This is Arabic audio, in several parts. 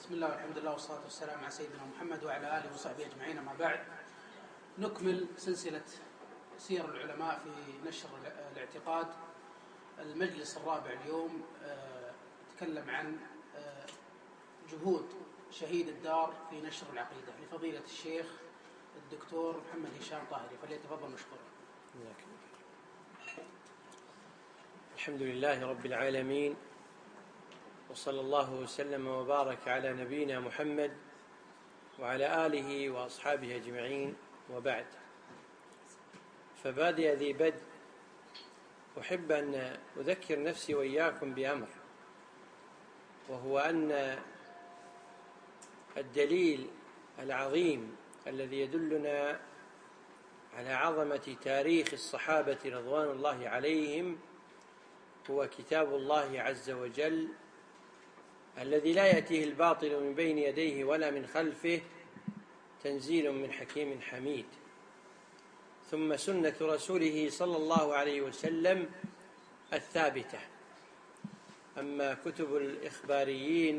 بسم الله والحمد لله والصلاة والسلام على سيدنا محمد وعلى آله وصحبه أجمعين. ما بعد، نكمل سلسلة سير العلماء في نشر الاعتقاد. المجلس الرابع اليوم تكلم عن جهود شهيد الدار في نشر العقيدة لفضيلة الشيخ الدكتور محمد هشام طاهري، فليتفضل مشكورا. الحمد لله رب العالمين، وصلى الله وسلم وبارك على نبينا محمد وعلى آله وأصحابه أجمعين، وبعد. فبادئ ذي بدء أحب أن أذكر نفسي وإياكم بأمر، وهو أن الدليل العظيم الذي يدلنا على عظمة تاريخ الصحابة رضوان الله عليهم هو كتاب الله عز وجل، الذي لا يأتيه الباطل من بين يديه ولا من خلفه، تنزيل من حكيم حميد. ثم سنة رسوله صلى الله عليه وسلم الثابتة. أما كتب الإخباريين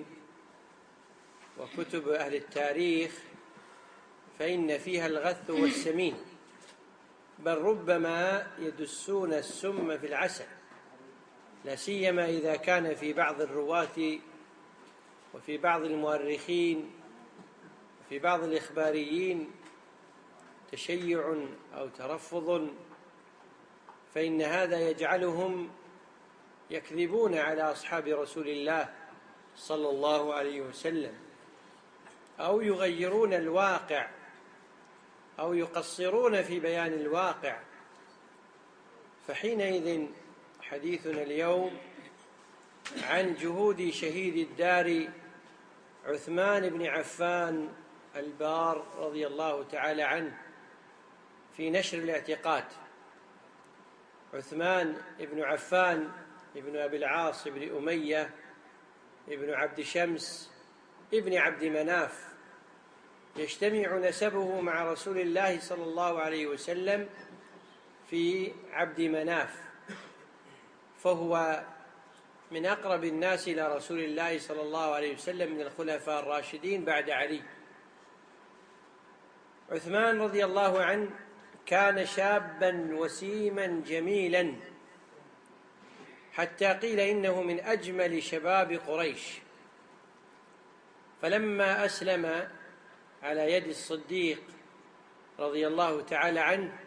وكتب أهل التاريخ فإن فيها الغث والسمين، بل ربما يدسون السم في العسل، لا سيما إذا كان في بعض الرواة وفي بعض المؤرخين وفي بعض الإخباريين تشيع أو ترفض، فإن هذا يجعلهم يكذبون على أصحاب رسول الله صلى الله عليه وسلم، أو يغيرون الواقع، أو يقصرون في بيان الواقع. فحينئذ حديثنا اليوم عن جهود شهيد الدار عثمان بن عفان البار رضي الله تعالى عنه في نشر الاعتقاد. عثمان بن عفان ابن أبي العاص بن أمية ابن عبد شمس ابن عبد مناف، يجتمع نسبه مع رسول الله صلى الله عليه وسلم في عبد مناف، فهو من أقرب الناس إلى رسول الله صلى الله عليه وسلم من الخلفاء الراشدين بعد علي. عثمان رضي الله عنه كان شابا وسيما جميلا، حتى قيل إنه من أجمل شباب قريش. فلما أسلم على يد الصديق رضي الله تعالى عنه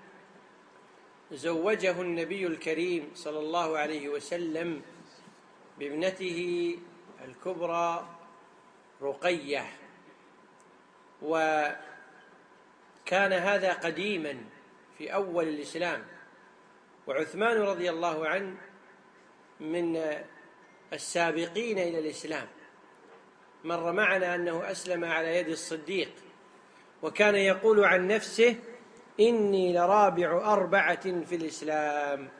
زوجه النبي الكريم صلى الله عليه وسلم بابنته الكبرى رقية، وكان هذا قديما في أول الإسلام. وعثمان رضي الله عنه من السابقين إلى الإسلام، مر معنا أنه أسلم على يد الصديق، وكان يقول عن نفسه: إني لرابع 4 في الإسلام.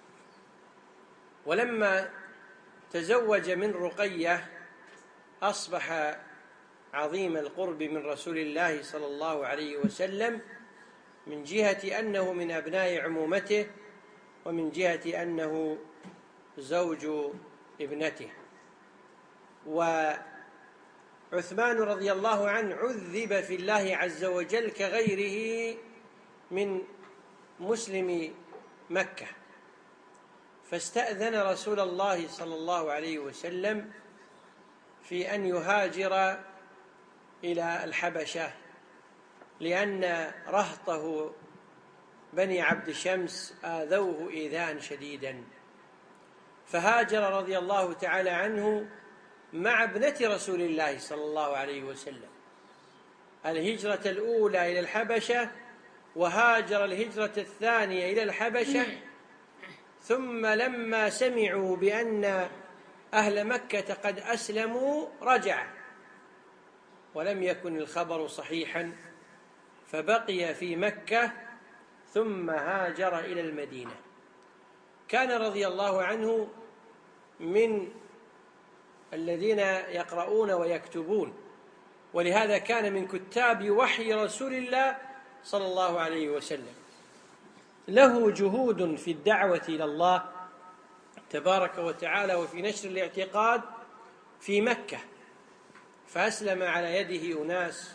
ولما تزوج من رقية أصبح عظيم القرب من رسول الله صلى الله عليه وسلم، من جهة أنه من أبناء عمومته، ومن جهة أنه زوج ابنته. وعثمان رضي الله عنه عذب في الله عز وجل كغيره من مسلم مكة، فاستأذن رسول الله صلى الله عليه وسلم في أن يهاجر إلى الحبشة، لأن رهطه بني عبد شمس آذوه إيذاء شديدا. فهاجر رضي الله تعالى عنه مع ابنة رسول الله صلى الله عليه وسلم الهجرة الأولى إلى الحبشة، وهاجر الهجرة الثانية إلى الحبشة. ثم لما سمعوا بأن أهل مكة قد أسلموا رجع، ولم يكن الخبر صحيحا، فبقي في مكة ثم هاجر إلى المدينة. كان رضي الله عنه من الذين يقرؤون ويكتبون، ولهذا كان من كتاب وحي رسول الله صلى الله عليه وسلم. له جهود في الدعوة إلى الله تبارك وتعالى وفي نشر الاعتقاد في مكة، فأسلم على يده أناس،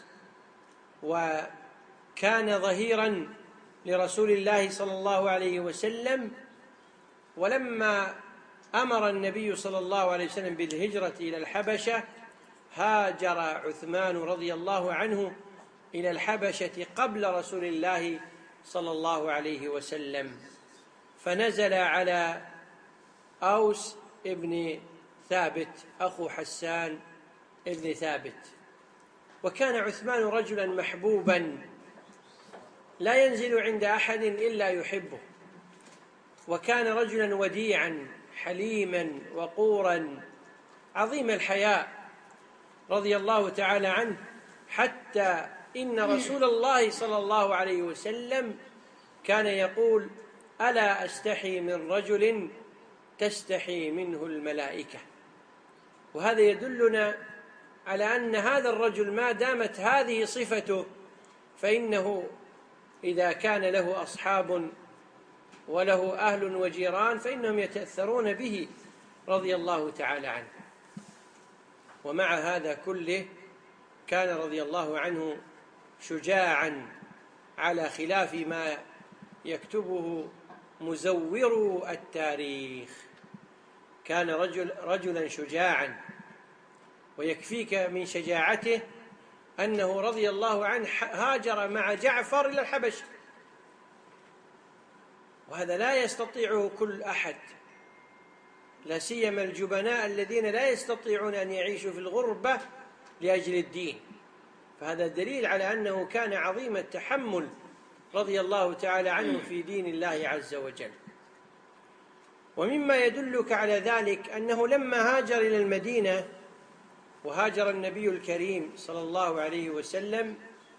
وكان ظهيرا لرسول الله صلى الله عليه وسلم. ولما أمر النبي صلى الله عليه وسلم بالهجرة إلى الحبشة هاجر عثمان رضي الله عنه إلى الحبشة قبل رسول الله صلى الله عليه وسلم، فنزل على أوس ابن ثابت أخو حسان ابن ثابت. وكان عثمان رجلا محبوبا لا ينزل عند أحد إلا يحبه، وكان رجلا وديعا حليما وقورا عظيم الحياء رضي الله تعالى عنه، حتى إن رسول الله صلى الله عليه وسلم كان يقول: ألا أستحي من رجل تستحي منه الملائكة. وهذا يدلنا على أن هذا الرجل ما دامت هذه صفته فإنه إذا كان له أصحاب وله أهل وجيران فإنهم يتأثرون به رضي الله تعالى عنه. ومع هذا كله كان رضي الله عنه شجاعا على خلاف ما يكتبه مزور التاريخ. كان رجلا شجاعا، ويكفيك من شجاعته أنه رضي الله عنه هاجر مع جعفر إلى الحبشة، وهذا لا يستطيعه كل أحد، لا سيما الجبناء الذين لا يستطيعون أن يعيشوا في الغربة لأجل الدين. فهذا دليل على أنه كان عظيم التحمل رضي الله تعالى عنه في دين الله عز وجل. ومما يدلك على ذلك أنه لما هاجر إلى المدينة وهاجر النبي الكريم صلى الله عليه وسلم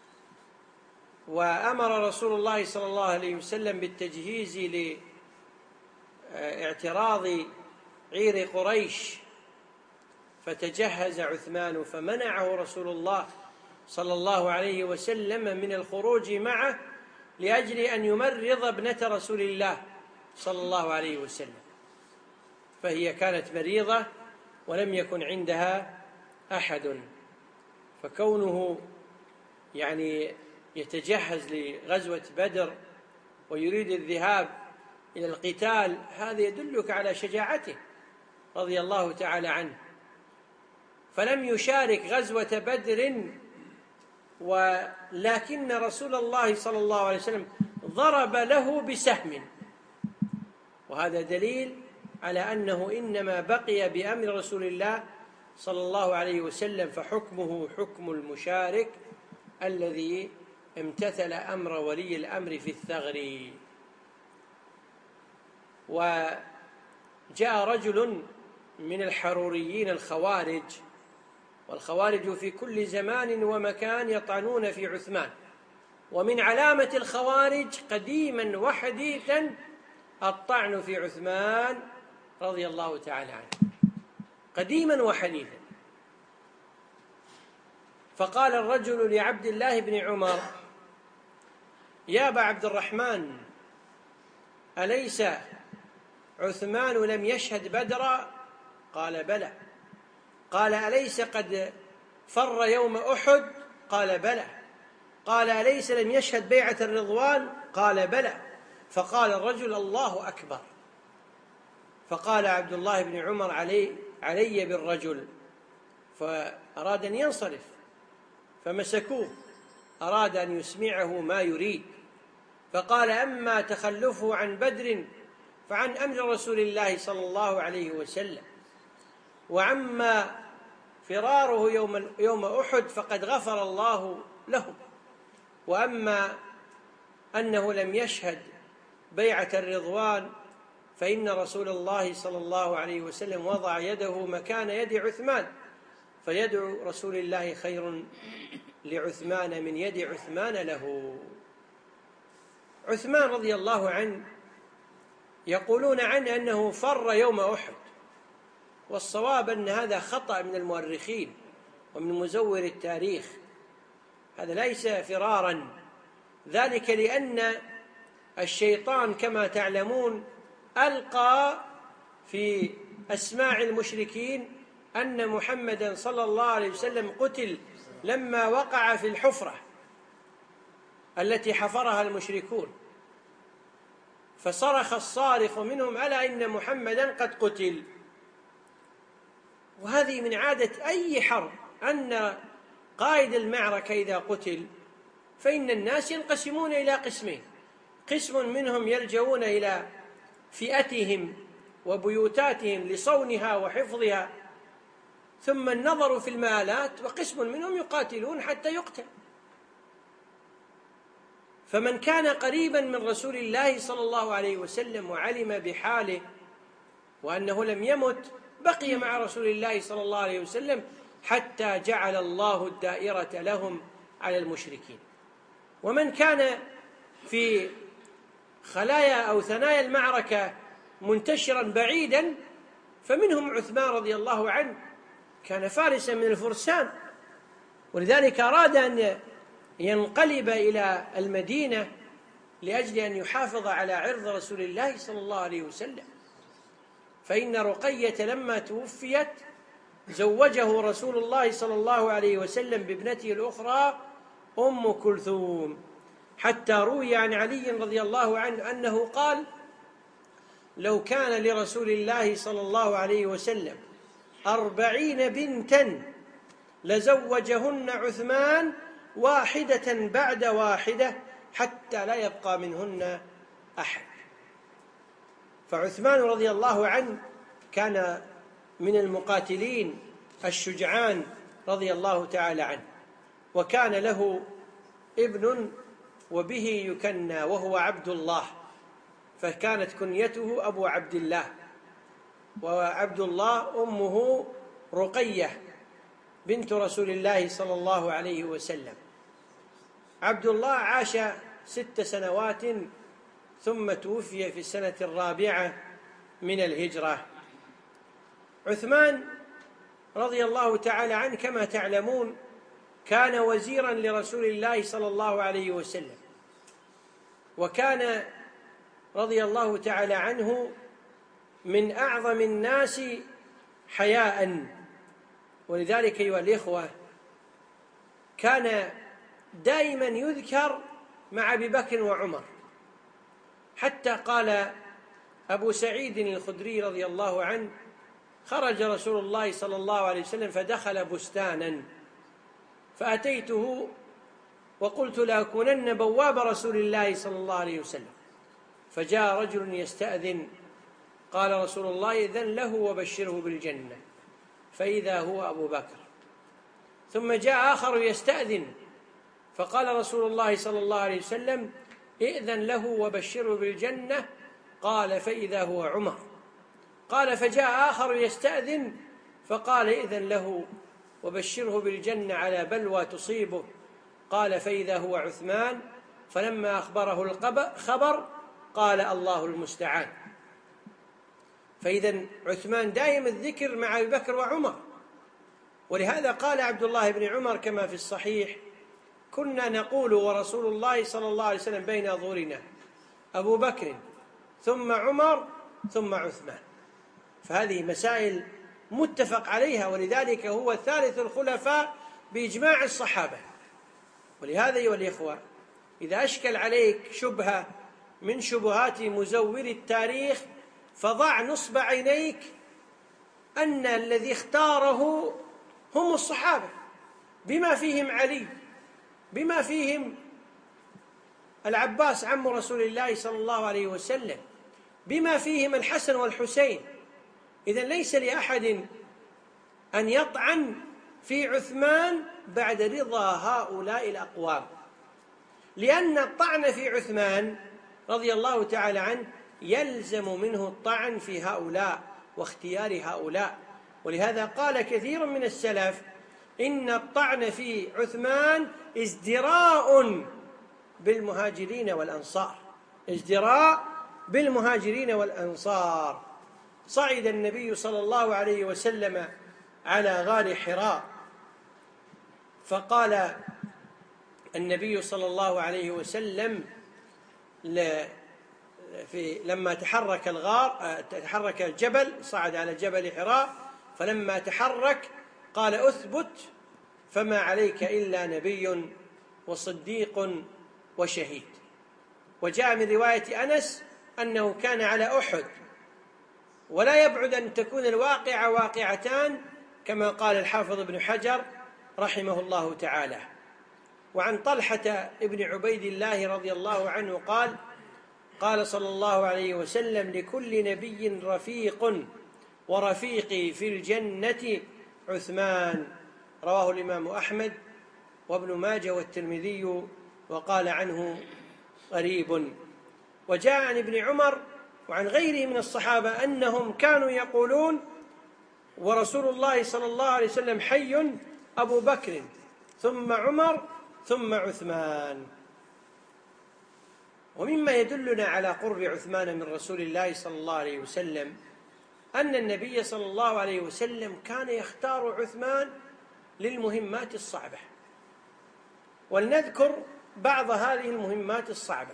وأمر رسول الله صلى الله عليه وسلم بالتجهيز لاعتراض عير قريش، فتجهز عثمان فمنعه رسول الله صلى الله عليه وسلم من الخروج معه لأجل أن يمرض ابنة رسول الله صلى الله عليه وسلم، فهي كانت مريضة ولم يكن عندها أحد. فكونه يتجهز لغزوة بدر ويريد الذهاب إلى القتال هذا يدلك على شجاعته رضي الله تعالى عنه. فلم يشارك غزوة بدر، ولكن رسول الله صلى الله عليه وسلم ضرب له بسهم، وهذا دليل على أنه إنما بقي بأمر رسول الله صلى الله عليه وسلم، فحكمه حكم المشارك الذي امتثل أمر ولي الأمر في الثغر. وجاء رجل من الحروريين الخوارج، والخوارج في كل زمان ومكان يطعنون في عثمان، ومن علامة الخوارج قديما وحديثا الطعن في عثمان رضي الله تعالى عنه قديما وحديثا. فقال الرجل لعبد الله بن عمر: يا أبا عبد الرحمن، أليس عثمان لم يشهد بدرا؟ قال: بلى. قال: أليس قد فر يوم أحد؟ قال: بلى. قال: أليس لم يشهد بيعة الرضوان؟ قال: بلى. فقال الرجل: الله أكبر. فقال عبد الله بن عمر: علي بالرجل. فأراد أن ينصرف فمسكوه، أراد أن يسمعه ما يريد، فقال: أما تخلفه عن بدر فعن أمر رسول الله صلى الله عليه وسلم، وعما فراره يوم أحد فقد غفر الله له، وأما أنه لم يشهد بيعة الرضوان فإن رسول الله صلى الله عليه وسلم وضع يده مكان يد عثمان، فيد رسول الله خير لعثمان من يد عثمان له. عثمان رضي الله عنه يقولون عنه أنه فر يوم أحد، والصواب أن هذا خطأ من المؤرخين ومن مزور التاريخ، هذا ليس فرارا، ذلك لأن الشيطان كما تعلمون ألقى في أسماع المشركين أن محمدا صلى الله عليه وسلم قتل لما وقع في الحفرة التي حفرها المشركون، فصرخ الصارخ منهم ألا إن محمدا قد قتل. وهذه من عادة أي حرب، أن قائد المعركة إذا قتل فإن الناس ينقسمون إلى قسمين: قسم منهم يلجؤون إلى فئتهم وبيوتاتهم لصونها وحفظها ثم النظر في المآلات، وقسم منهم يقاتلون حتى يقتل. فمن كان قريبا من رسول الله صلى الله عليه وسلم وعلم بحاله وأنه لم يمت بقي مع رسول الله صلى الله عليه وسلم حتى جعل الله الدائرة لهم على المشركين. ومن كان في خلايا أو ثنايا المعركة منتشرا بعيدا فمنهم عثمان رضي الله عنه، كان فارسا من الفرسان، ولذلك أراد أن ينقلب إلى المدينة لأجل أن يحافظ على عرض رسول الله صلى الله عليه وسلم. فإن رقية لما توفيت زوجه رسول الله صلى الله عليه وسلم بابنته الأخرى أم كلثوم، حتى روي عن علي رضي الله عنه أنه قال: لو كان لرسول الله صلى الله عليه وسلم 40 بنتا لزوجهن عثمان واحدة بعد واحدة حتى لا يبقى منهن أحد. فعثمان رضي الله عنه كان من المقاتلين الشجعان رضي الله تعالى عنه، وكان له ابن وبه يكنى وهو عبد الله، فكانت كنيته أبو عبد الله، وعبد الله أمه رقية بنت رسول الله صلى الله عليه وسلم. عبد الله عاش 6 سنوات ثم توفي في السنة 4 من الهجرة. عثمان رضي الله تعالى عنه كما تعلمون كان وزيرا لرسول الله صلى الله عليه وسلم، وكان رضي الله تعالى عنه من أعظم الناس حياء. ولذلك أيها الإخوة كان دائما يذكر مع أبي بكر وعمر، حتى قال أبو سعيد الخدري رضي الله عنه: خرج رسول الله صلى الله عليه وسلم فدخل بستانا فأتيته وقلت لأكونن بواب رسول الله صلى الله عليه وسلم، فجاء رجل يستأذن، قال رسول الله: إذن له وبشره بالجنة، فإذا هو أبو بكر. ثم جاء آخر يستأذن، فقال رسول الله صلى الله عليه وسلم: إذن له وبشره بالجنة، قال: فإذا هو عمر. قال: فجاء آخر يستأذن، فقال: إذن له وبشره بالجنة على بلوى تصيبه، قال: فإذا هو عثمان. فلما أخبره الخبر قال: الله المستعان. فإذا عثمان دائم الذكر مع أبي بكر وعمر. ولهذا قال عبد الله بن عمر كما في الصحيح: كنا نقول ورسول الله صلى الله عليه وسلم بين أظهرنا أبو بكر ثم عمر ثم عثمان. فهذه مسائل متفق عليها، ولذلك هو ثالث الخلفاء بإجماع الصحابة. ولهذا أيها الإخوة إذا أشكل عليك شبهة من شبهات مزور التاريخ فضع نصب عينيك أن الذي اختاره هم الصحابة، بما فيهم علي، بما فيهم العباس عم رسول الله صلى الله عليه وسلم، بما فيهم الحسن والحسين. إذن ليس لأحد أن يطعن في عثمان بعد رضا هؤلاء الأقوام، لأن الطعن في عثمان رضي الله تعالى عنه يلزم منه الطعن في هؤلاء واختيار هؤلاء. ولهذا قال كثير من السلف: إن الطعن في عثمان ازدراء بالمهاجرين والأنصار، ازدراء بالمهاجرين والأنصار. صعد النبي صلى الله عليه وسلم على غار حراء، فقال النبي صلى الله عليه وسلم لما تحرك الجبل، صعد على جبل حراء، فلما تحرك قال اثبت فما عليك إلا نبي وصديق وشهيد. وجاء من رواية أنس أنه كان على أحد، ولا يبعد أن تكون الواقعة واقعتان كما قال الحافظ ابن حجر رحمه الله تعالى. وعن طلحة ابن عبيد الله رضي الله عنه قال قال صلى الله عليه وسلم لكل نبي رفيق ورفيقي في الجنة عثمان، رواه الإمام أحمد وابن ماجه والترمذي وقال عنه غريب. وجاء عن ابن عمر وعن غيره من الصحابة أنهم كانوا يقولون ورسول الله صلى الله عليه وسلم حي أبو بكر ثم عمر ثم عثمان. ومما يدلنا على قرب عثمان من رسول الله صلى الله عليه وسلم أن النبي صلى الله عليه وسلم كان يختار عثمان للمهمات الصعبة. ولنذكر بعض هذه المهمات الصعبة.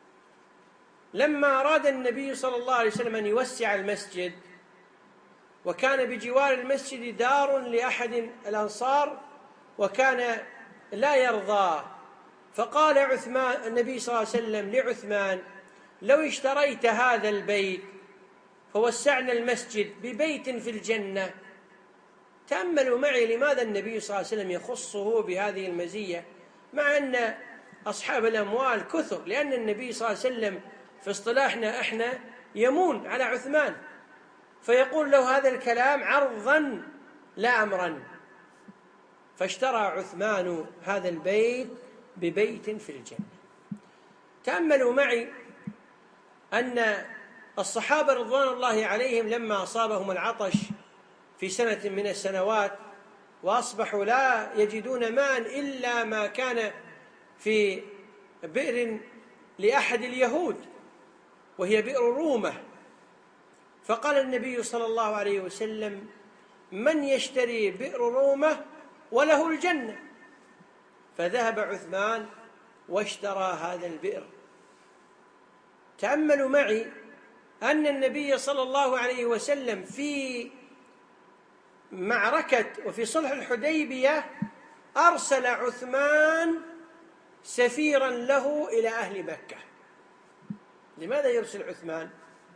لما أراد النبي صلى الله عليه وسلم أن يوسع المسجد، وكان بجوار المسجد دار لأحد الأنصار وكان لا يرضى، فقال النبي صلى الله عليه وسلم لعثمان لو اشتريت هذا البيت فوسعنا المسجد ببيت في الجنة. تأملوا معي لماذا النبي صلى الله عليه وسلم يخصه بهذه المزية مع أن أصحاب الأموال كثر، لأن النبي صلى الله عليه وسلم في اصطلاحنا احنا يمون على عثمان، فيقول له هذا الكلام عرضا لا أمرا. فاشترى عثمان هذا البيت ببيت في الجنة. تأملوا معي أن الصحابة رضوان الله عليهم لما أصابهم العطش في سنة من السنوات وأصبحوا لا يجدون ماء إلا ما كان في بئر لأحد اليهود وهي بئر رومة، فقال النبي صلى الله عليه وسلم من يشتري بئر رومة وله الجنة؟ فذهب عثمان واشترى هذا البئر. تأملوا معي أن النبي صلى الله عليه وسلم في معركة وفي صلح الحديبية أرسل عثمان سفيرا له إلى أهل مكة. لماذا يرسل عثمان؟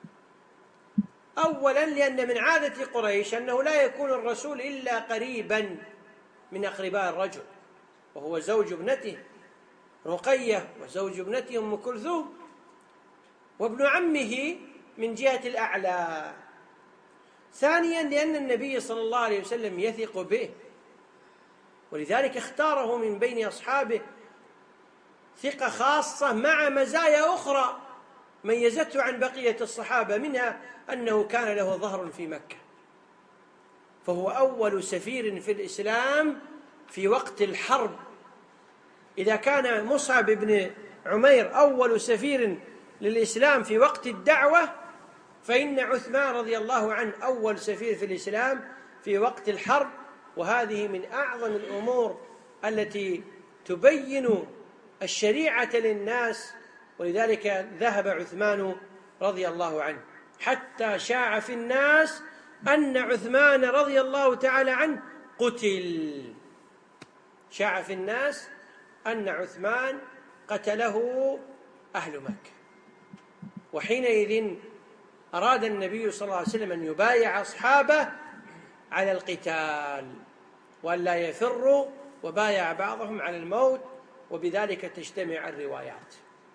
أولا لأن من عادة قريش أنه لا يكون الرسول إلا قريبا من أقرباء الرجل، وهو زوج ابنته رقية وزوج ابنته أم كلثوم وابن عمه من جهة الأعلى. ثانيا لأن النبي صلى الله عليه وسلم يثق به، ولذلك اختاره من بين أصحابه ثقة خاصة مع مزايا أخرى ميزته عن بقية الصحابة، منها أنه كان له ظهر في مكة، فهو أول سفير في الإسلام في وقت الحرب. إذا كان مصعب بن عمير أول سفير للإسلام في وقت الدعوة، فإن عثمان رضي الله عنه أول سفير في الإسلام في وقت الحرب. وهذه من أعظم الأمور التي تبين الشريعة للناس، ولذلك ذهب عثمان رضي الله عنه حتى شاع في الناس أن عثمان رضي الله تعالى عنه قتل. شاع في الناس أن عثمان قتله أهل مكة. وحينئذ أراد النبي صلى الله عليه وسلم أن يبايع أصحابه على القتال وأن لا يفروا، وبايع بعضهم على الموت، وبذلك تجتمع الروايات.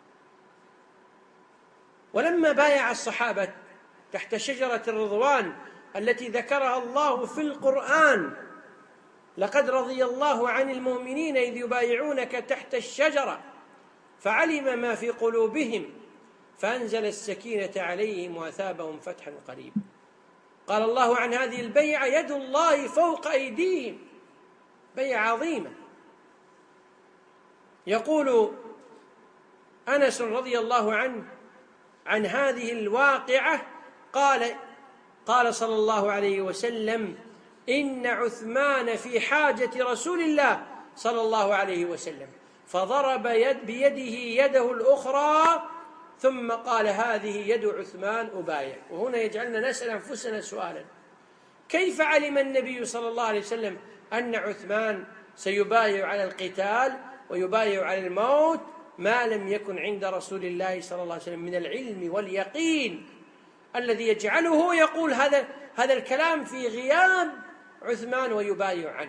ولما بايع الصحابة تحت شجرة الرضوان التي ذكرها الله في القرآن، لقد رضي الله عن المؤمنين إذ يبايعونك تحت الشجرة فعلم ما في قلوبهم فأنزل السكينة عليهم وأثابهم فتحا قريبا. قال الله عن هذه البيعة يد الله فوق أيديهم، بيعة عظيمة. يقول أنس رضي الله عنه عن هذه الواقعة قال صلى الله عليه وسلم إن عثمان في حاجة رسول الله صلى الله عليه وسلم، فضرب بيده يده الأخرى ثم قال هذه يد عثمان أبايع. وهنا يجعلنا نسأل أنفسنا سؤالا، كيف علم النبي صلى الله عليه وسلم أن عثمان سيبايع على القتال ويبايع على الموت ما لم يكن عند رسول الله صلى الله عليه وسلم من العلم واليقين الذي يجعله يقول هذا الكلام في غياب عثمان ويبايع عنه؟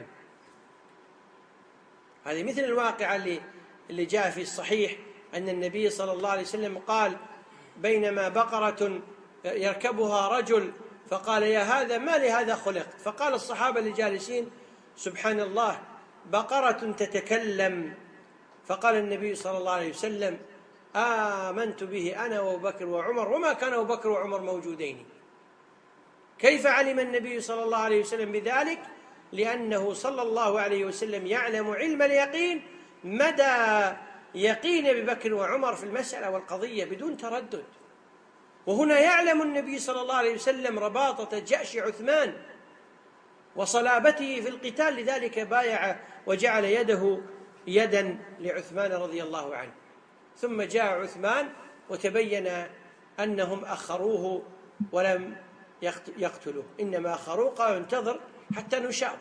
هذه مثل الواقعة اللي جاء في الصحيح أن النبي صلى الله عليه وسلم قال بينما بقرة يركبها رجل فقال يا هذا ما لهذا خلقت؟ فقال الصحابة اللي جالسين سبحان الله بقرة تتكلم. فقال النبي صلى الله عليه وسلم آمنت به أنا وأبو بكر وعمر وما كان أبو بكر وعمر موجودين. كيف علم النبي صلى الله عليه وسلم بذلك؟ لأنه صلى الله عليه وسلم يعلم علم اليقين مدى يقين أبي بكر وعمر في المسألة والقضية بدون تردد. وهنا يعلم النبي صلى الله عليه وسلم رباطة جأش عثمان وصلابته في القتال، لذلك بايع وجعل يده يدا لعثمان رضي الله عنه. ثم جاء عثمان وتبين أنهم أخروه ولم يقتلوه، إنما أخروه قالوا انتظر حتى نشاور.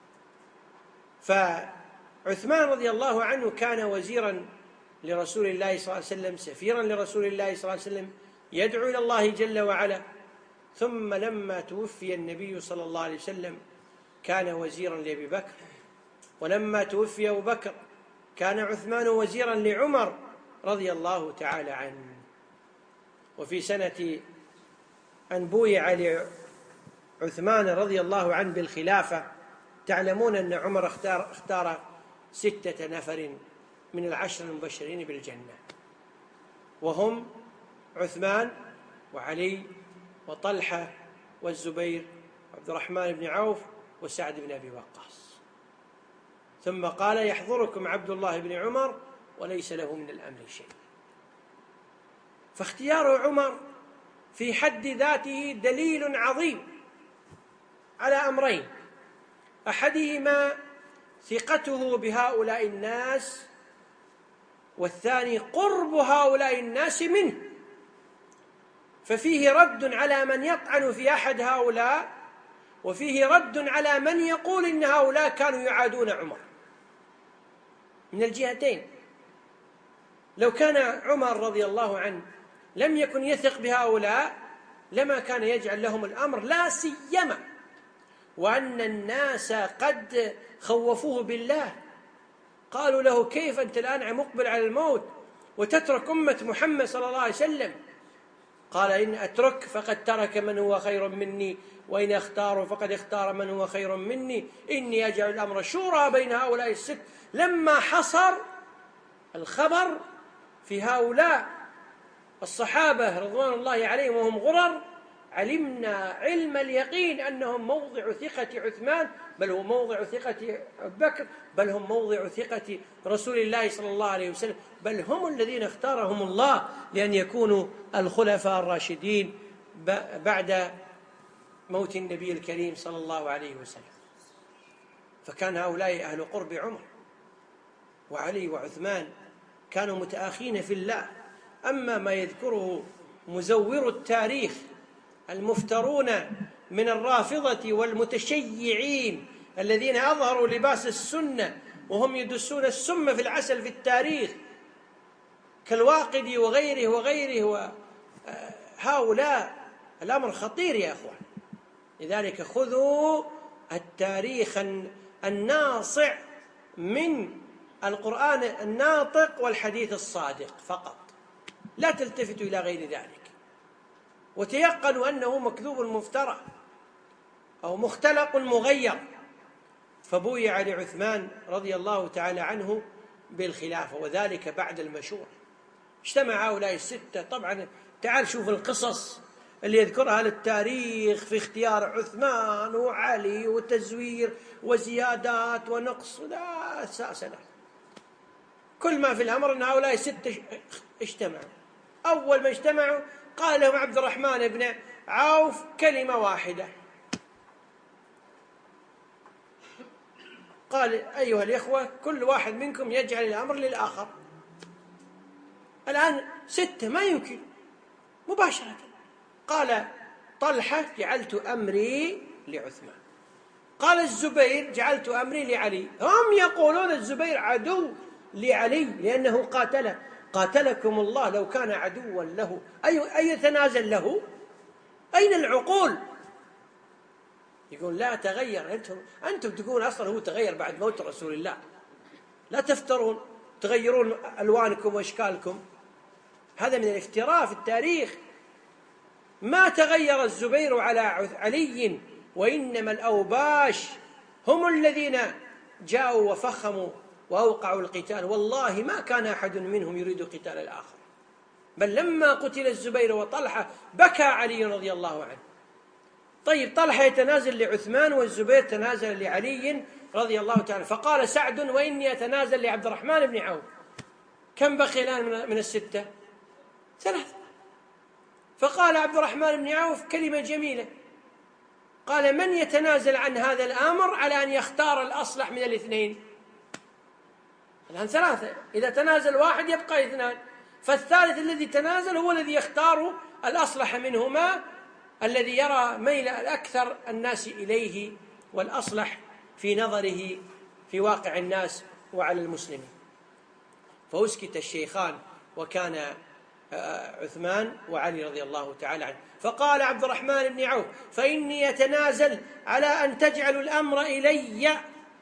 فعثمان رضي الله عنه كان وزيرا لرسول الله صلى الله عليه وسلم، سفيرا لرسول الله صلى الله عليه وسلم، يدعو إلى الله جل وعلا. ثم لما توفي النبي صلى الله عليه وسلم كان وزيرا لأبي بكر، ولما توفي أبو بكر كان عثمان وزيرا لعمر رضي الله تعالى عنه. وفي سنة أن بويع لعثمان رضي الله عنه بالخلافة تعلمون أن عمر اختار 6 نفر من العشر المبشرين بالجنة، وهم عثمان وعلي وطلحة والزبير وعبد الرحمن بن عوف وسعد بن أبي وقاص. ثم قال يحضركم عبد الله بن عمر وليس له من الأمر شيء. فاختيار عمر في حد ذاته دليل عظيم على أمرين: أحدهما ثقته بهؤلاء الناس، والثاني قرب هؤلاء الناس منه، ففيه رد على من يطعن في أحد هؤلاء، وفيه رد على من يقول إن هؤلاء كانوا يعادون عمر، من الجهتين. لو كان عمر رضي الله عنه لم يكن يثق بهؤلاء لما كان يجعل لهم الأمر، لا سيما وأن الناس قد خوفوه بالله، قالوا له كيف أنت الآن مقبل على الموت وتترك أمة محمد صلى الله عليه وسلم؟ قال إن أترك فقد ترك من هو خير مني، وإن أختار فقد اختار من هو خير مني، إني أجعل الأمر شورى بين هؤلاء ال6. لما حصر الخبر في هؤلاء الصحابة رضوان الله عليهم وهم غرر، علمنا علم اليقين أنهم موضع ثقة عثمان، بل هو موضع ثقة أبي بكر، بل هم موضع ثقة رسول الله صلى الله عليه وسلم، بل هم الذين اختارهم الله لأن يكونوا الخلفاء الراشدين بعد موت النبي الكريم صلى الله عليه وسلم. فكان هؤلاء أهل قرب عمر، وعلي وعثمان كانوا متآخين في الله. أما ما يذكره مزور التاريخ المفترون من الرافضة والمتشيعين الذين أظهروا لباس السنة وهم يدسون السم في العسل في التاريخ كالواقدي وغيره هؤلاء الأمر خطير يا أخوان. لذلك خذوا التاريخ الناصع من القرآن الناطق والحديث الصادق فقط، لا تلتفتوا إلى غير ذلك، وتيقنوا أنه مكذوب مفترى أو مختلق مغير. فبويع لعثمان رضي الله تعالى عنه بالخلافة، وذلك بعد المشورة. اجتمع هؤلاء 6. طبعا تعال شوف القصص اللي يذكرها للتاريخ في اختيار عثمان وعلي وتزوير وزيادات ونقص، لا أساس له. كل ما في الأمر أن هؤلاء 6 اجتمعوا. أول ما اجتمعوا قال لهم عبد الرحمن بن عوف كلمة واحدة، قال أيها الإخوة كل واحد منكم يجعل الأمر للآخر. الآن 6 ما يمكن مباشرة. قال طلحة جعلت أمري لعثمان. قال الزبير جعلت أمري لعلي. هم يقولون الزبير عدو لعلي لأنه قاتلكم الله لو كان عدوا له أي يتنازل له؟ أين العقول؟ يقول لا تغير. أنتم تقولون أصلا هو تغير بعد موت رسول الله، لا تفترون تغيرون ألوانكم وأشكالكم. هذا من الافتراء في التاريخ. ما تغير الزبير على علي، وإنما الأوباش هم الذين جاءوا وفخموا وأوقعوا القتال. والله ما كان أحد منهم يريد قتال الآخر، بل لما قتل الزبير وطلحة بكى علي رضي الله عنه. طيب طلحة يتنازل لعثمان والزبير تنازل لعلي رضي الله تعالى. فقال سعد وإني أتنازل لعبد الرحمن بن عوف. كم بقي الآن من الستة؟ 3. فقال عبد الرحمن بن عوف كلمة جميلة، قال من يتنازل عن هذا الأمر على أن يختار الأصلح من الاثنين؟ الآن 3، إذا تنازل واحد يبقى 2، فالثالث الذي تنازل هو الذي يختار الأصلح منهما، الذي يرى ميل الأكثر الناس إليه والأصلح في نظره في واقع الناس وعلى المسلمين. فأسكت الشيخان وكان عثمان وعلي رضي الله تعالى عنه. فقال عبد الرحمن بن عوف فإني أتنازل على أن تجعلوا الأمر إلي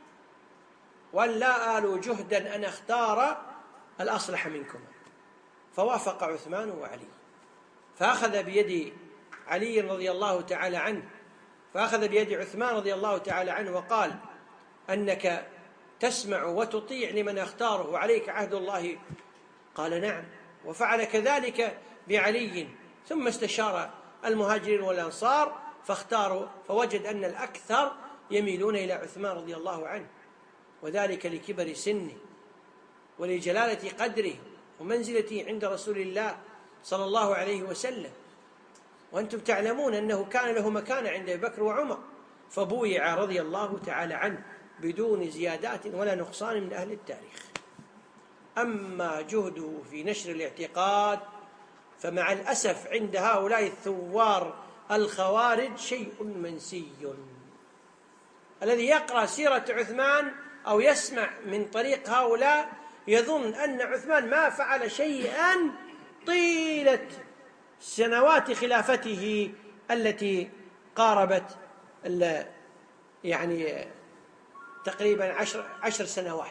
ولا آل جهدا أن أختار الأصلح منكم. فوافق عثمان وعلي، فأخذ بيد علي رضي الله تعالى عنه، فأخذ بيد عثمان رضي الله تعالى عنه وقال أنك تسمع وتطيع لمن أختاره وعليك عهد الله؟ قال نعم. وفعل كذلك بعلي، ثم استشار المهاجرين والأنصار فاختاروا، فوجد أن الأكثر يميلون إلى عثمان رضي الله عنه، وذلك لكبر سنه ولجلالة قدره ومنزلته عند رسول الله صلى الله عليه وسلم. وأنتم تعلمون أنه كان له مكانة عند أبي بكر وعمر، فبويع رضي الله تعالى عنه بدون زيادات ولا نقصان من أهل التاريخ. أما جهده في نشر الاعتقاد فمع الأسف عند هؤلاء الثوار الخوارج شيء منسي. الذي يقرأ سيرة عثمان أو يسمع من طريق هؤلاء يظن أن عثمان ما فعل شيئا طيلة سنوات خلافته التي قاربت يعني تقريبا 10 سنوات.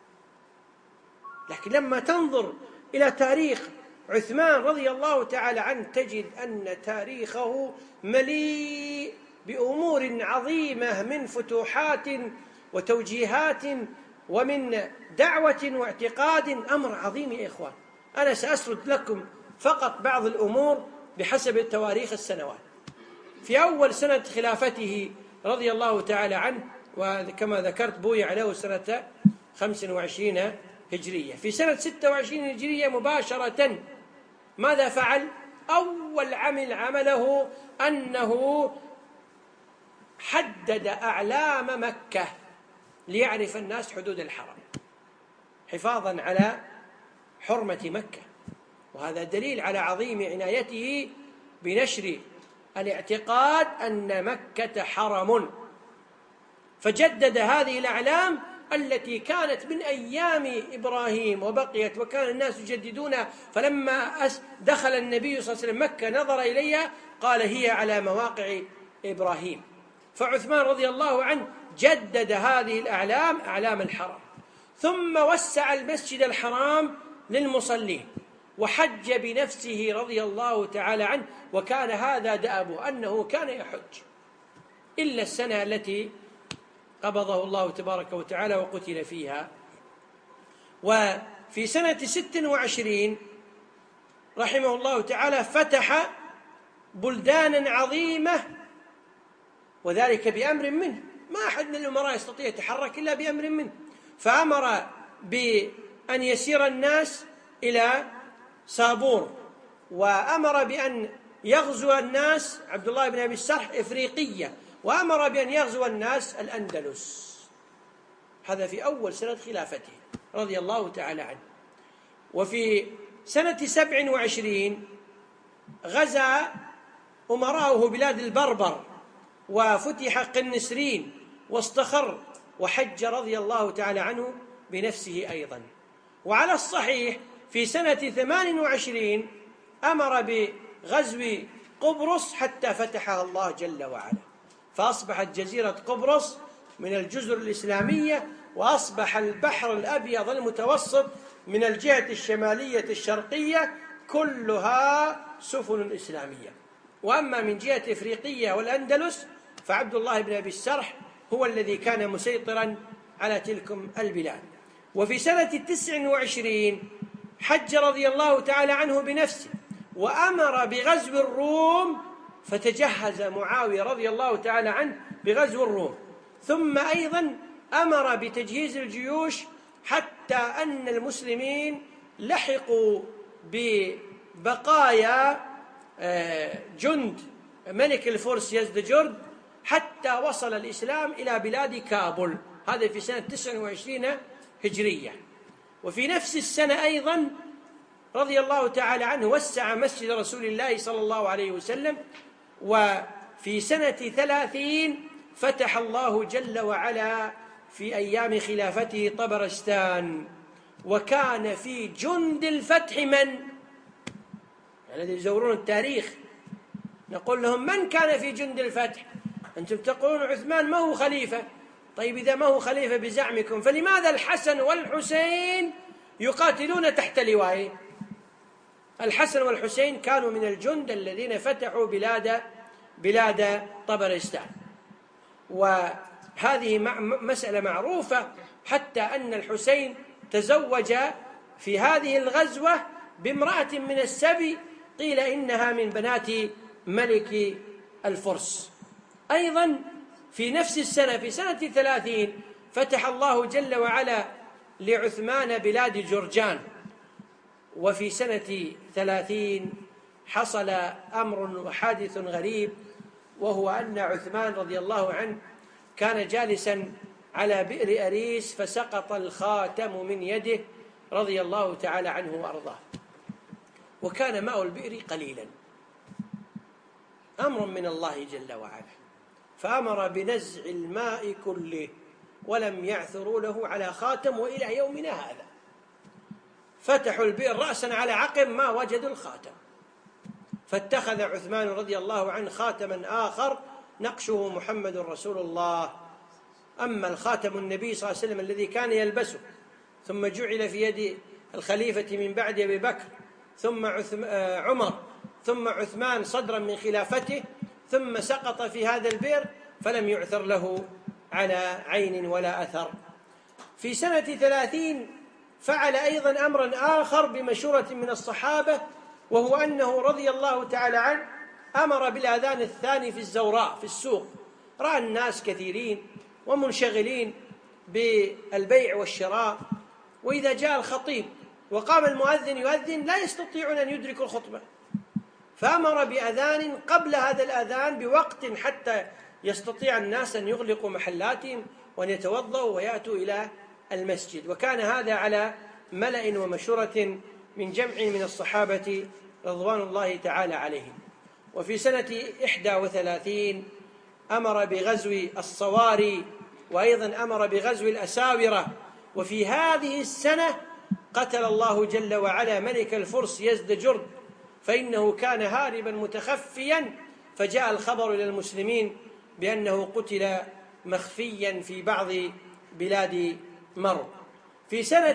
لكن لما تنظر إلى تاريخ عثمان رضي الله تعالى عنه تجد أن تاريخه مليء بأمور عظيمة من فتوحات وتوجيهات ومن دعوة واعتقاد، أمر عظيم يا إخوان. أنا سأسرد لكم فقط بعض الأمور بحسب تواريخ السنوات. في أول سنة خلافته رضي الله تعالى عنه، وكما ذكرت بويع له سنة 25 هجرية، في سنة 26 هجرية مباشرة ماذا فعل؟ أول عمله أنه حدد أعلام مكة ليعرف الناس حدود الحرم حفاظا على حرمة مكة، وهذا دليل على عظيم عنايته بنشر الاعتقاد أن مكة حرم. فجدد هذه الأعلام التي كانت من أيام إبراهيم وبقيت وكان الناس يجددونها، فلما دخل النبي صلى الله عليه وسلم مكة نظر إليها قال هي على مواقع إبراهيم. فعثمان رضي الله عنه جدد هذه الأعلام، أعلام الحرم، ثم وسع المسجد الحرام للمصلين وحج بنفسه رضي الله تعالى عنه، وكان هذا دأبه أنه كان يحج إلا السنة التي قبضه الله تبارك وتعالى وقتل فيها. وفي سنة 26 رحمه الله تعالى فتح بلدانا عظيمة، وذلك بأمر منه، ما أحد من الأمراء يستطيع يتحرك إلا بأمر منه. فأمر بأن يسير الناس إلى صابور، وأمر بأن يغزو الناس عبد الله بن أبي السرح إفريقية، وأمر بأن يغزو الناس الأندلس. هذا في أول سنة خلافته رضي الله تعالى عنه. وفي سنة 27 غزا أمراؤه بلاد البربر وفتح قنسرين واستقر، وحج رضي الله تعالى عنه بنفسه أيضا. وعلى الصحيح في سنة 28 أمر بغزو قبرص حتى فتحها الله جل وعلا، فأصبحت جزيرة قبرص من الجزر الإسلامية، وأصبح البحر الأبيض المتوسط من الجهة الشمالية الشرقية كلها سفن إسلامية. وأما من جهة إفريقية والأندلس فعبد الله بن أبي السرح هو الذي كان مسيطرا على تلك البلاد. وفي سنة 29 حج رضي الله تعالى عنه بنفسه، وأمر بغزو الروم، فتجهز معاوية رضي الله تعالى عنه بغزو الروم، ثم أيضا أمر بتجهيز الجيوش، حتى أن المسلمين لحقوا ببقايا جند ملك الفرس يزدجرد حتى وصل الإسلام إلى بلاد كابل، هذا في سنة 29 هجرية. وفي نفس السنة أيضا رضي الله تعالى عنه وسع مسجد رسول الله صلى الله عليه وسلم. وفي سنة 30 فتح الله جل وعلا في أيام خلافته طبرستان، وكان في جند الفتح من؟ الذي يزورون التاريخ نقول لهم من كان في جند الفتح؟ أنتم تقولون عثمان ما هو خليفة. طيب إذا ما هو خليفة بزعمكم، فلماذا الحسن والحسين يقاتلون تحت لوائه؟ الحسن والحسين كانوا من الجند الذين فتحوا بلاد طبرستان، وهذه مسألة معروفة، حتى أن الحسين تزوج في هذه الغزوة بامرأة من السبي، قيل إنها من بنات ملك الفرس. أيضا في نفس السنة في سنة 30 فتح الله جل وعلا لعثمان بلاد جرجان. وفي سنة 30 حصل أمر وحادث غريب، وهو أن عثمان رضي الله عنه كان جالسا على بئر أريس فسقط الخاتم من يده رضي الله تعالى عنه وأرضاه، وكان ماء البئر قليلا، أمر من الله جل وعلا، فأمر بنزع الماء كله ولم يعثروا له على خاتم، وإلى يومنا هذا فتحوا البئر رأسا على عقب ما وجدوا الخاتم، فاتخذ عثمان رضي الله عنه خاتما آخر نقشه محمد رسول الله. أما الخاتم النبي صلى الله عليه وسلم الذي كان يلبسه، ثم جعل في يد الخليفة من بعد أبي بكر، ثم عمر، ثم عثمان صدرا من خلافته، ثم سقط في هذا البئر فلم يعثر له على عين ولا أثر. في سنة 30 فعل أيضا أمرا آخر بمشورة من الصحابة، وهو أنه رضي الله تعالى عنه أمر بالأذان الثاني في الزوراء في السوق. رأى الناس كثيرين ومنشغلين بالبيع والشراء، وإذا جاء الخطيب وقام المؤذن يؤذن لا يستطيعون أن يدركوا الخطبة، فأمر بأذان قبل هذا الأذان بوقت حتى يستطيع الناس أن يغلقوا محلاتهم وأن يتوضأوا ويأتوا إلى المسجد. وكان هذا على ملأ ومشورة من جمع من الصحابة رضوان الله تعالى عليهم. وفي سنة 31 أمر بغزو الصواري، وأيضا أمر بغزو الأساورة. وفي هذه السنة قتل الله جل وعلا ملك الفرس يزدجرد، فإنه كان هاربا متخفيا، فجاء الخبر إلى المسلمين بأنه قتل مخفيا في بعض بلاد مرو. في سنة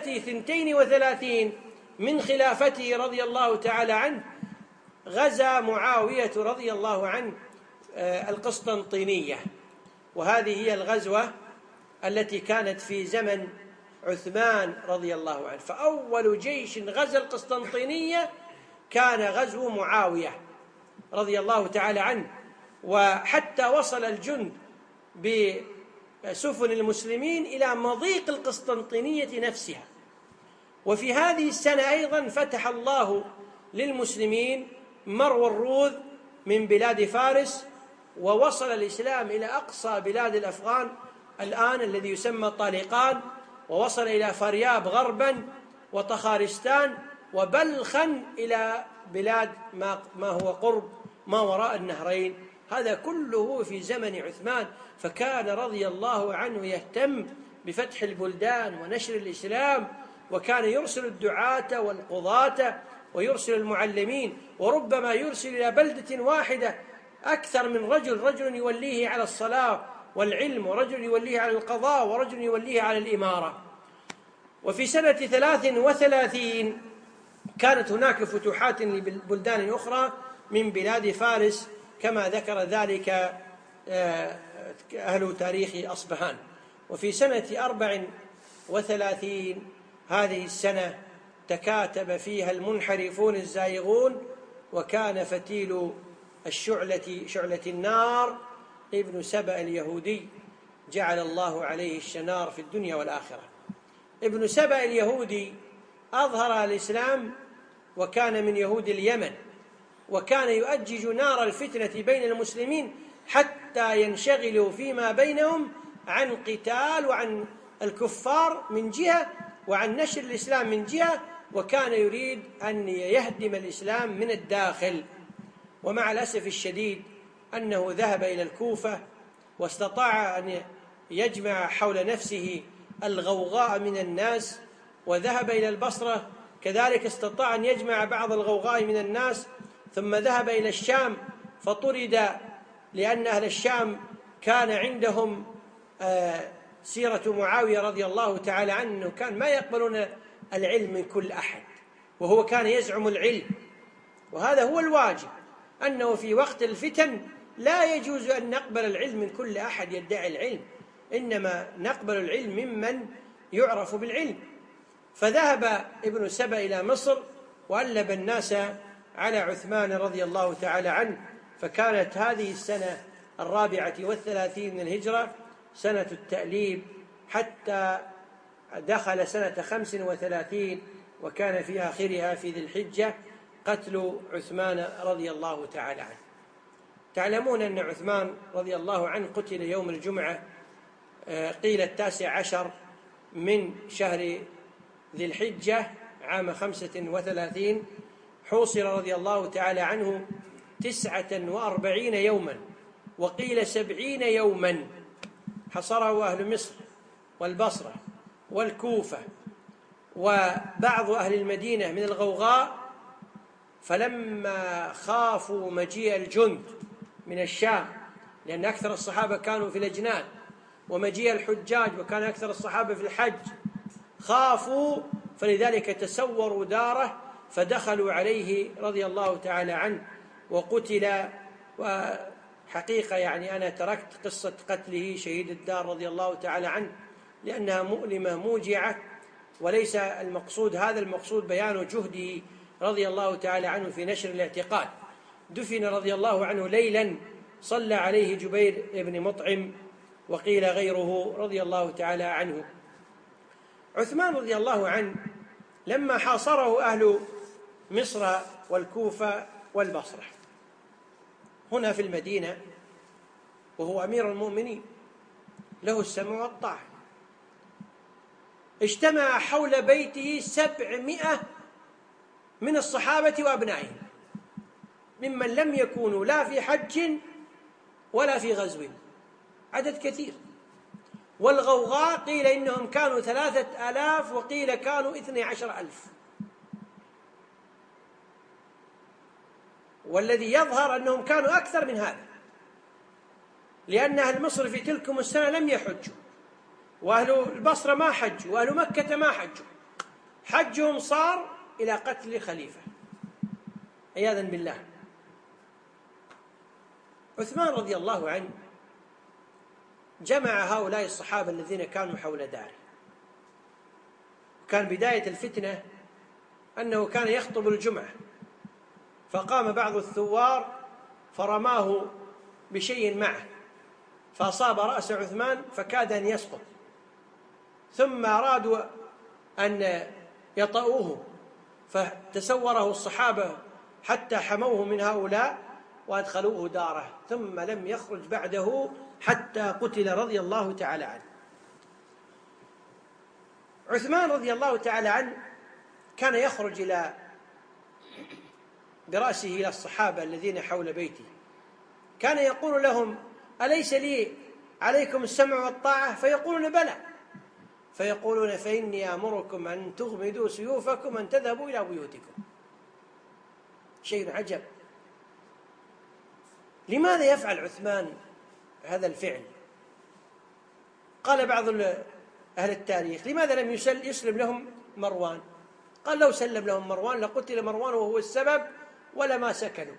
32 من خلافته رضي الله تعالى عنه غزا معاوية رضي الله عنه القسطنطينية، وهذه هي الغزوة التي كانت في زمن عثمان رضي الله عنه. فأول جيش غزا القسطنطينية كان غزو معاوية رضي الله تعالى عنه، وحتى وصل الجند بسفن المسلمين إلى مضيق القسطنطينية نفسها. وفي هذه السنة أيضا فتح الله للمسلمين مرو الروذ من بلاد فارس، ووصل الإسلام إلى أقصى بلاد الأفغان الآن الذي يسمى طالقان، ووصل إلى فارياب غربا وطخارستان وبلخا إلى بلاد ما هو قرب ما وراء النهرين هذا كله في زمن عثمان. فكان رضي الله عنه يهتم بفتح البلدان ونشر الإسلام، وكان يرسل الدعاة والقضاة ويرسل المعلمين، وربما يرسل إلى بلدة واحدة أكثر من رجل يوليه على الصلاة والعلم، ورجل يوليه على القضاء، ورجل يوليه على الإمارة. وفي سنة 33 كانت هناك فتوحات لبلدان أخرى من بلاد فارس، كما ذكر ذلك أهل تاريخ أصبهان. وفي سنة 34 هذه السنة تكاتب فيها المنحرفون الزائغون، وكان فتيل شعلة النار ابن سبأ اليهودي، جعل الله عليه الشنار في الدنيا والآخرة. ابن سبأ اليهودي أظهر الإسلام، وكان من يهود اليمن، وكان يؤجج نار الفتنة بين المسلمين حتى ينشغلوا فيما بينهم عن قتال وعن الكفار من جهة، وعن نشر الإسلام من جهة، وكان يريد أن يهدم الإسلام من الداخل. ومع الأسف الشديد أنه ذهب إلى الكوفة واستطاع أن يجمع حول نفسه الغوغاء من الناس، وذهب إلى البصرة كذلك استطاع أن يجمع بعض الغوغاء من الناس، ثم ذهب إلى الشام فطرد، لأن أهل الشام كان عندهم سيرة معاوية رضي الله تعالى عنه، كان ما يقبلون العلم من كل أحد، وهو كان يزعم العلم، وهذا هو الواجب، أنه في وقت الفتن لا يجوز أن نقبل العلم من كل أحد يدعي العلم، إنما نقبل العلم ممن يعرف بالعلم. فذهب ابن سبأ إلى مصر وألب الناس على عثمان رضي الله تعالى عنه. فكانت هذه السنة 34 من الهجرة سنة التأليب، حتى دخل سنة 35، وكان في آخرها في ذي الحجة قتل عثمان رضي الله تعالى عنه. تعلمون أن عثمان رضي الله عنه قتل يوم الجمعة، قيل 19 من شهر ذي الحجة عام 35. حوصر رضي الله تعالى عنه 49 يوما، وقيل 70 يوما، حصره أهل مصر والبصرة والكوفة وبعض أهل المدينة من الغوغاء. فلما خافوا مجيء الجند من الشام، لأن أكثر الصحابة كانوا في الأجناد، ومجيء الحجاج وكان أكثر الصحابة في الحج، خافوا، فلذلك تسوروا داره فدخلوا عليه رضي الله تعالى عنه وقتل. وحقيقة يعني أنا تركت قصة قتله شهيد الدار رضي الله تعالى عنه لأنها مؤلمة موجعة، وليس المقصود هذا، المقصود بيان جهده رضي الله تعالى عنه في نشر الاعتقاد. دفن رضي الله عنه ليلا، صلى عليه جبير بن مطعم وقيل غيره رضي الله تعالى عنه. عثمان رضي الله عنه لما حاصره أهل مصر والكوفة والبصرة، هنا في المدينة وهو أمير المؤمنين له السمع والطاعة، اجتمع حول بيته 700 من الصحابة وأبنائهم، ممن لم يكونوا لا في حج ولا في غزو، عدد كثير. والغوغاء قيل إنهم كانوا 3000 وقيل كانوا 12,000، والذي يظهر أنهم كانوا أكثر من هذا، لأن أهل مصر في تلكم السنة لم يحجوا، وأهل البصرة ما حجوا، وأهل مكة ما حجوا، حجهم صار إلى قتل خليفة عياذا بالله. عثمان رضي الله عنه جمع هؤلاء الصحابة الذين كانوا حول داره. كان بداية الفتنة أنه كان يخطب الجمعة، فقام بعض الثوار فرماه بشيء معه فأصاب رأس عثمان فكاد أن يسقط، ثم أرادوا أن يطؤوه فتسوره الصحابة حتى حموه من هؤلاء وأدخلوه داره، ثم لم يخرج بعده حتى قتل رضي الله تعالى عنه. عثمان رضي الله تعالى عنه كان يخرج برأسه إلى الصحابة الذين حول بيته كان يقول لهم: أليس لي عليكم السمع والطاعة؟ فيقولون: بلى. فيقولون: فإني آمركم أن تغمدوا سيوفكم أن تذهبوا إلى بيوتكم. شيء عجب. لماذا يفعل عثمان هذا الفعل؟ قال بعض أهل التاريخ: لماذا لم يسلم لهم مروان؟ قال: لو سلم لهم مروان لقتل مروان وهو السبب ولما سكنوا.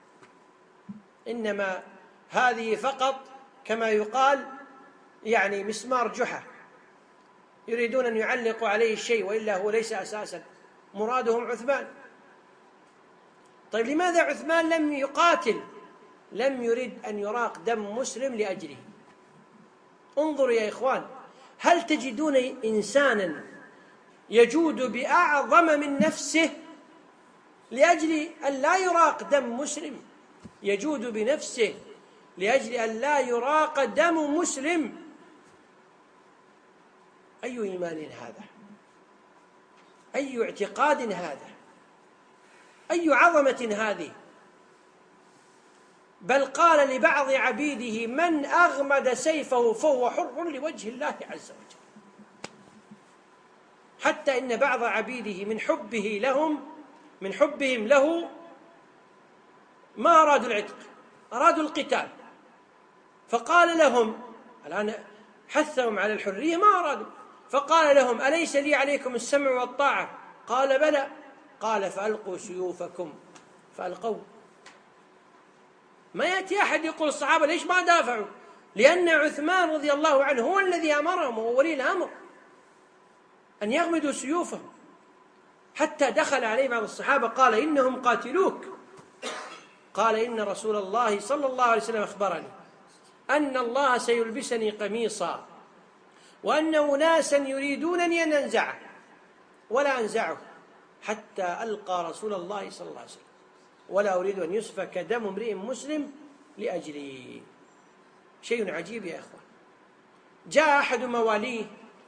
إنما هذه فقط كما يقال يعني مسمار جحا، يريدون أن يعلقوا عليه الشيء، وإلا هو ليس أساسا مرادهم عثمان. طيب لماذا عثمان لم يقاتل؟ لم يرد أن يراق دم مسلم لأجله. انظروا يا إخوان، هل تجدون إنسانا يجود بأعظم من نفسه لأجل أن لا يراق دم مسلم؟ يجود بنفسه لأجل أن لا يراق دم مسلم. أي إيمان هذا؟ أي اعتقاد هذا؟ أي عظمة هذه؟ بل قال لبعض عبيده: من أغمد سيفه فهو حر لوجه الله عز وجل. حتى إن بعض عبيده من حبهم له ما أرادوا العتق، أرادوا القتال. فقال لهم، الآن حثهم على الحرية، ما أرادوا، فقال لهم: أليس لي عليكم السمع والطاعة؟ قال: بلى. قال: فألقوا سيوفكم. فألقوا. ما يأتي أحد يقول الصحابة ليش ما دافعوا؟ لأن عثمان رضي الله عنه هو الذي أمرهم، وهو ولي الأمر، أن يغمدوا سيوفهم. حتى دخل عليه بعض الصحابة قال: إنهم قاتلوك. قال: إن رسول الله صلى الله عليه وسلم أخبرني أن الله سيلبسني قميصا، وأن أناسا يريدونني أن أنزعه، ولا أنزعه حتى ألقى رسول الله صلى الله عليه وسلم، ولا أريد أن يسفك دم امرئ مسلم لأجلي. شيء عجيب يا إخوان. جاء أحد مواليه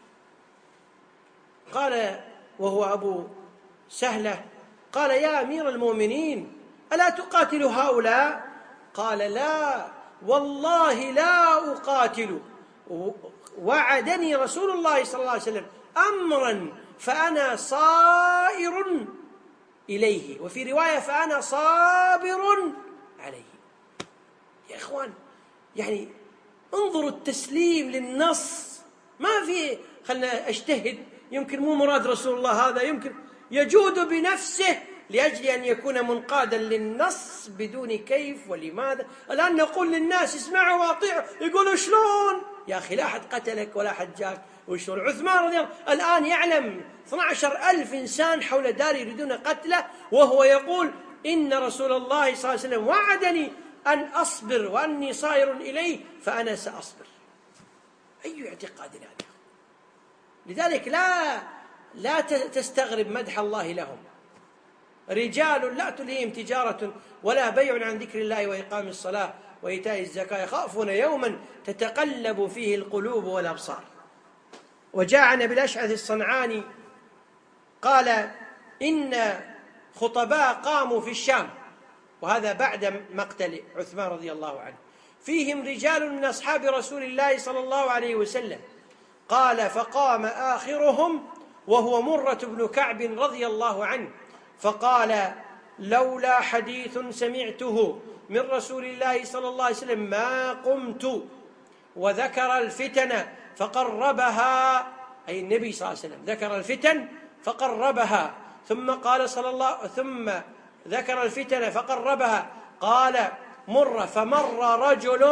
قال، وهو أبو سهلة، قال: يا أمير المؤمنين، ألا تقاتل هؤلاء؟ قال: لا والله لا أقاتل، وعدني رسول الله صلى الله عليه وسلم أمرا فأنا صائر إليه، وفي رواية فأنا صابر عليه. يا إخوان، يعني انظروا التسليم للنص، ما في خلنا أجتهد، يمكن مو مراد رسول الله هذا، يمكن يجود بنفسه لأجل أن يكون منقادا للنص بدون كيف ولماذا. الآن نقول للناس: اسمعوا واطيعوا، يقولوا: شلون يا أخي؟ لا أحد قتلك ولا أحد جاك، وشلون؟ عثمان رضي الله الآن يعلم 12,000 إنسان حول دار يريدون قتله، وهو يقول: إن رسول الله صلى الله عليه وسلم وعدني أن أصبر وأني صائر إليه فأنا سأصبر. أي اعتقاد هذا؟ لذلك لا تستغرب مدح الله لهم. رجال لا تلهيهم تجارة ولا بيع عن ذكر الله وإقام الصلاة وإيتاء الزكاة يخافون يوما تتقلب فيه القلوب والأبصار. وجاء عن أبي الأشعث الصنعاني قال: إن خطباء قاموا في الشام، وهذا بعد مقتل عثمان رضي الله عنه، فيهم رجال من أصحاب رسول الله صلى الله عليه وسلم. قال: فقام آخرهم وهو مرة بن كعب رضي الله عنه، فقال: لولا حديث سمعته من رسول الله صلى الله عليه وسلم ما قمت. وذكر الفتن فقربها، أي النبي صلى الله عليه وسلم ذكر الفتن فقربها، ثم قال ثم ذكر الفتن فقربها، قال مر: فمر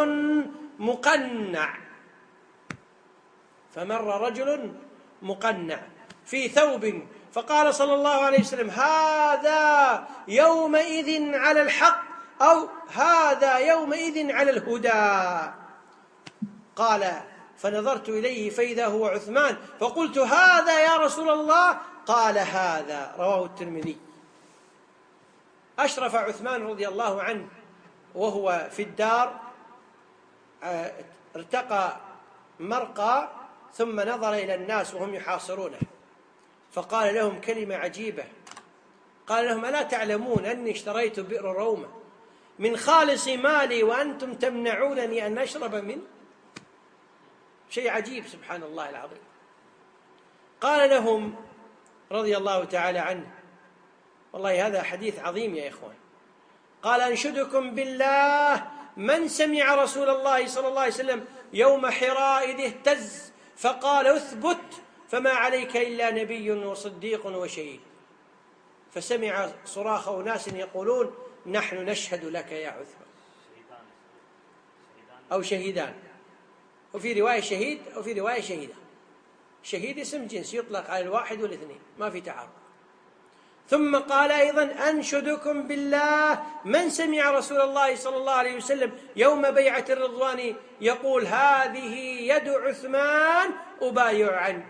رجل مقنع في ثوب، فقال صلى الله عليه وسلم: هذا يومئذ على الحق، أو هذا يومئذ على الهدى. قال: فنظرت إليه فإذا هو عثمان، فقلت: هذا يا رسول الله؟ قال: هذا. رواه الترمذي. أشرف عثمان رضي الله عنه وهو في الدار، ارتقى مرقى، ثم نظر إلى الناس وهم يحاصرونه، فقال لهم كلمة عجيبة. قال لهم: ألا تعلمون أني اشتريت بئر رومة من خالص مالي وأنتم تمنعونني أن أشرب منه؟ شيء عجيب سبحان الله العظيم. قال لهم رضي الله تعالى عنه، والله هذا حديث عظيم يا إخوان، قال: أنشدكم بالله من سمع رسول الله صلى الله عليه وسلم يوم حراء إذ اهتز فقال: اثبت فما عليك إلا نبي وصديق وشهيد. فسمع صراخ أناس يقولون: نحن نشهد لك يا عثمان، أو شهيدان، وفي رواية شهيد أو في رواية شهيدان. شهيد اسم جنس يطلق على الواحد والاثنين، ما في تعارض. ثم قال أيضا: أنشدكم بالله من سمع رسول الله صلى الله عليه وسلم يوم بيعة الرضوان يقول: هذه يد عثمان أبايع عنه.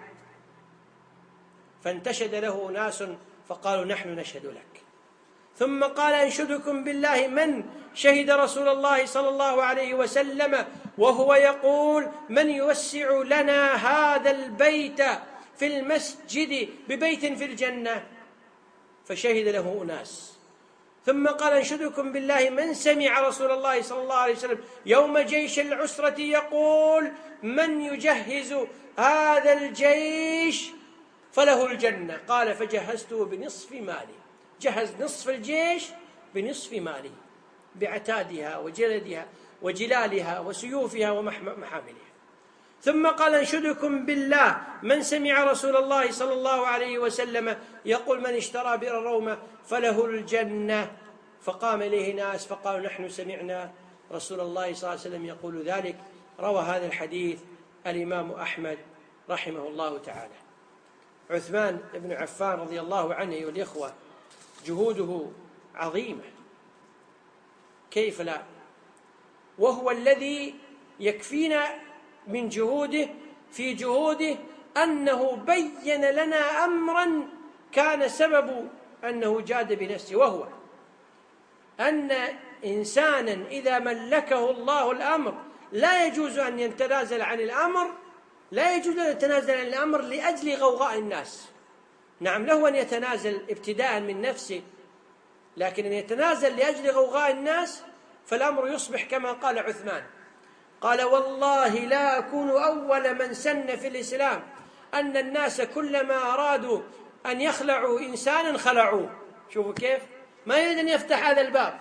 فانتشد له ناس فقالوا: نحن نشهد لك. ثم قال: أنشدكم بالله من شهد رسول الله صلى الله عليه وسلم وهو يقول: من يوسع لنا هذا البيت في المسجد ببيت في الجنة؟ فشهد له أناس. ثم قال: أنشدكم بالله من سمع رسول الله صلى الله عليه وسلم يوم جيش العسرة يقول: من يجهز هذا الجيش فله الجنة؟ قال: فجهزته بنصف مالي. جهز نصف الجيش بنصف ماله، بعتادها وجلدها وجلالها وسيوفها ومحاملها. ثم قال: أنشدكم بالله من سمع رسول الله صلى الله عليه وسلم يقول: من اشترى بئر رومة فله الجنة. فقام إليه ناس فقالوا: نحن سمعنا رسول الله صلى الله عليه وسلم يقول ذلك. روى هذا الحديث الإمام أحمد رحمه الله تعالى. عثمان بن عفان رضي الله عنه أيها الإخوة جهوده عظيمة، كيف لا؟ وهو الذي يكفينا من جهوده في جهوده أنه بين لنا أمرا كان سبب أنه جاد بنفسه، وهو أن إنسانا إذا ملكه الله الأمر لا يجوز أن يتنازل عن الأمر، لا يجوز أن يتنازل عن الأمر لأجل غوغاء الناس. نعم، له أن يتنازل ابتداء من نفسه، لكن أن يتنازل لأجل غوغاء الناس فالأمر يصبح كما قال عثمان، قال: والله لا أكون أول من سن في الإسلام أن الناس كلما أرادوا أن يخلعوا إنسانا خلعوه. شوفوا كيف ما يريد أن يفتح هذا الباب.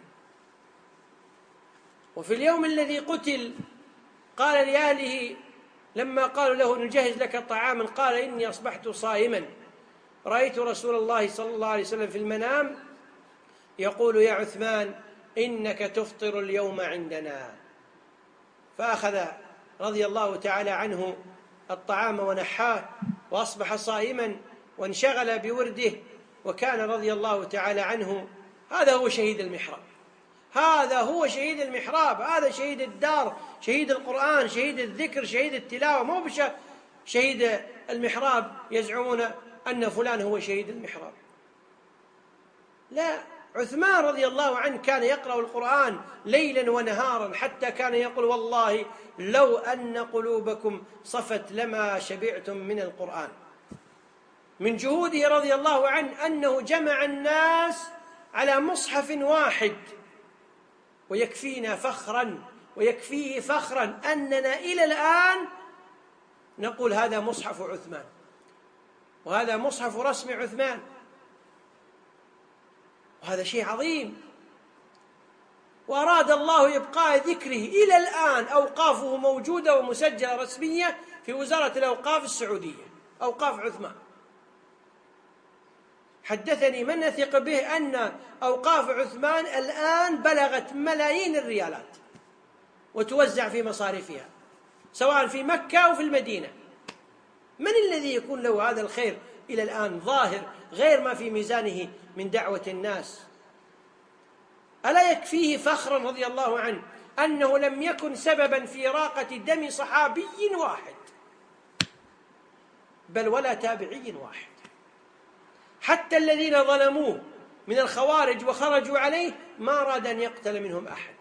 وفي اليوم الذي قتل قال لأهله لما قالوا له: نجهز لك طعاما، قال: إني أصبحت صائما، رأيت رسول الله صلى الله عليه وسلم في المنام يقول: يا عثمان إنك تفطر اليوم عندنا. فأخذ رضي الله تعالى عنه الطعام ونحاه وأصبح صائما وانشغل بورده. وكان رضي الله تعالى عنه هذا هو شهيد المحراب، هذا هو شهيد المحراب، هذا شهيد الدار، شهيد القرآن، شهيد الذكر، شهيد التلاوة، مو شهيد المحراب يزعمون أن فلان هو شهيد المحراب. لا، عثمان رضي الله عنه كان يقرأ القرآن ليلا ونهارا، حتى كان يقول: والله لو أن قلوبكم صفت لما شبعتم من القرآن. من جهوده رضي الله عنه أنه جمع الناس على مصحف واحد. ويكفينا فخرا ويكفيه فخرا أننا إلى الآن نقول: هذا مصحف عثمان، وهذا مصحف رسم عثمان، وهذا شيء عظيم. وأراد الله إبقاء ذكره إلى الآن، أوقافه موجودة ومسجلة رسمية في وزارة الأوقاف السعودية، أوقاف عثمان. حدثني من أثق به أن أوقاف عثمان الآن بلغت ملايين الريالات وتوزع في مصارفها سواء في مكة أو في المدينة. من الذي يكون له هذا الخير إلى الآن ظاهر غير ما في ميزانه من دعوة الناس؟ ألا يكفيه فخرا رضي الله عنه أنه لم يكن سببا في إراقة دم صحابي واحد، بل ولا تابعي واحد، حتى الذين ظلموه من الخوارج وخرجوا عليه ما أراد أن يقتل منهم أحد.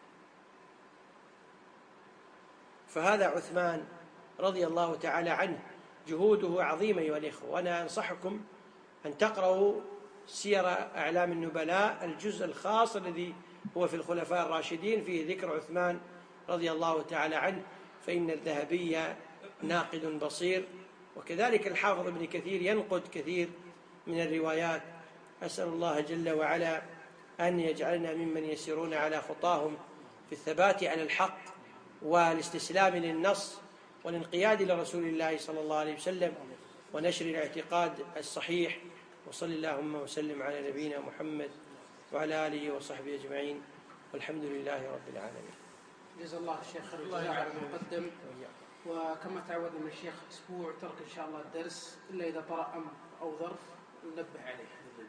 فهذا عثمان رضي الله تعالى عنه جهوده عظيمة أيها الإخوة. وأنا أنصحكم أن تقرأوا سير أعلام النبلاء الجزء الخاص الذي هو في الخلفاء الراشدين، فيه ذكر عثمان رضي الله تعالى عنه، فإن الذهبي ناقد بصير. وكذلك الحافظ ابن كثير ينقد كثير من الروايات. أسأل الله جل وعلا أن يجعلنا ممن يسيرون على خطاهم في الثبات على الحق والاستسلام للنص والانقياد لرسول الله صلى الله عليه وسلم ونشر الاعتقاد الصحيح. وصل اللهم وسلم على نبينا محمد وعلى آله وصحبه أجمعين، والحمد لله رب العالمين. جزا الله الشيخ خير الجزاء على المقدم. وكما تعودنا من الشيخ أسبوع ترك إن شاء الله الدرس إلا إذا طرأ أمر أو ظرف ننبه عليه.